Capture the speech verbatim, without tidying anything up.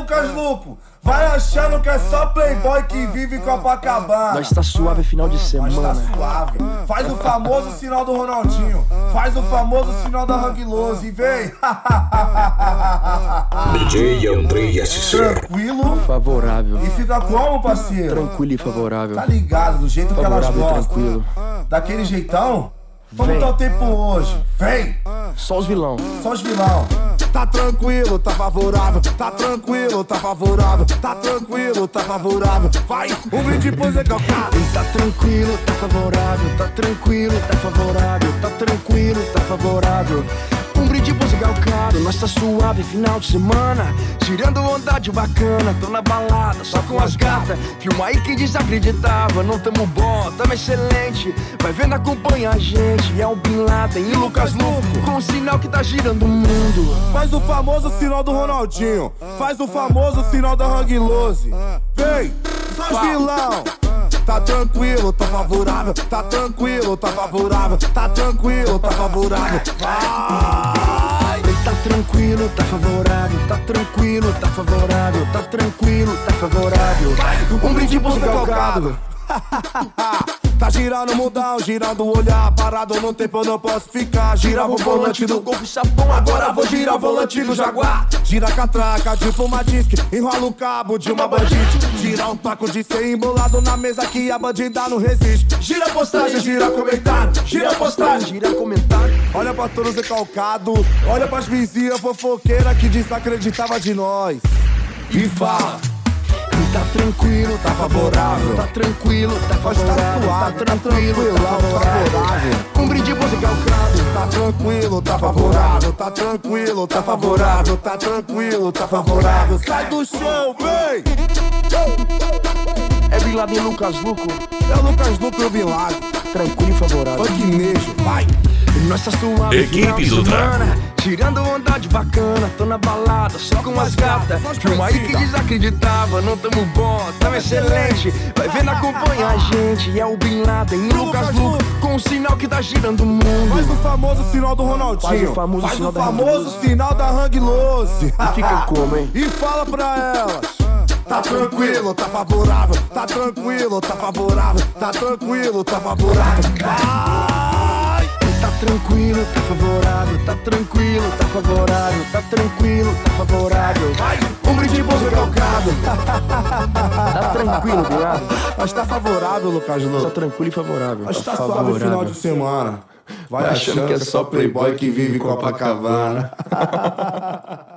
Lucas Luco? Vai achando que é só playboy que vive em Copacabana. Nós tá suave final de semana. Nós tá suave. Faz o famoso sinal do Ronaldinho. Faz o famoso sinal da Hang Lose e vem. D J Andrei S C. Tranquilo. Favorável. E fica como, parceiro? Tranquilo e favorável. Tá ligado, do jeito que elas Favorável e gostam. tranquilo. Daquele jeitão? Como Vem. tá o tempo hoje? Vem! Só os vilão. Só os vilão. Tá tranquilo, tá favorável, tá tranquilo, tá favorável, tá tranquilo, tá favorável. Vai, um brinde pro Zé Calcado. Tá tranquilo, tá favorável, tá tranquilo, tá favorável, tá tranquilo, tá favorável. Um brinde pro Zé Calcado, nós tá suave final de semana. Tirando onda de bacana, tô na balada, só com as gatas. Filma aí quem desacreditava, não tamo bom, tamo excelente. Vai vendo, acompanha a gente, é o Bin Laden e Lucas Luco, com o sinal que tá girando o mundo. Faz o famoso sinal do Ronaldinho, faz o famoso sinal da Hang Lose. Vem, só os vilão. Tá tranquilo, tá favorável, tá tranquilo, tá favorável, tá tranquilo, tá favorável. Vai! Tá tranquilo, tá favorável, tá tranquilo, tá favorável, tá tranquilo, tá favorável. Um brinde pro Zé Calcado. Tá girando mudão, girando o olhar, parado no tempo eu não posso ficar. Girava o volante do Golf Chapão, agora vou girar o volante do Jaguar. Gira a catraca, tipo uma disque, enrola o cabo de uma bandite. Gira um taco de ser embolado na mesa que a bandida não resiste. Gira postagem, gira comentário, gira postagem, Gira comentário. olha pra todos recalcado, olha pras vizinhas fofoqueiras que desacreditava de nós. E fala. Tá tranquilo, tá favorável, tá tranquilo, tá favorável, tá tranquilo, tá favorável. Um brinde pro Zé Calcado. Tá tranquilo, tá favorável, tá tranquilo, tá favorável, tá tranquilo, tá favorável. Sai do chão, vem! É Bin Laden e Lucas Luco, É o Lucas Luco e o Bin Laden. tranquilo e favorável. Funknejo, vai! Nós tá suave Equipe final de do semana, tirando onda de bacana, tô na balada, só com as gatas. Filma aí que desacreditava, não tamo bom, tamo excelente. Vai vendo, acompanha a gente, é o Bin Laden e Lucas Luco, com o sinal que tá girando o mundo. Faz o famoso sinal do Ronaldinho. Faz o famoso Faz sinal o da Hang famoso Lose. sinal da Hang Lose. E fica como, hein? E fala pra elas. Tá tranquilo, tá favorável, tá tranquilo, tá favorável, tá tranquilo, tá favorável. Vai! Tá tranquilo, tá favorável, tá tranquilo, tá favorável, tá tranquilo, tá favorável. Um brinde pro Zé Calcado. Tá tranquilo, viado? Mas tá favorável, Lucas Tá Luco. tranquilo e favorável. Mas tá suave final de semana. Vai achando que é só playboy que vive em Copacabana.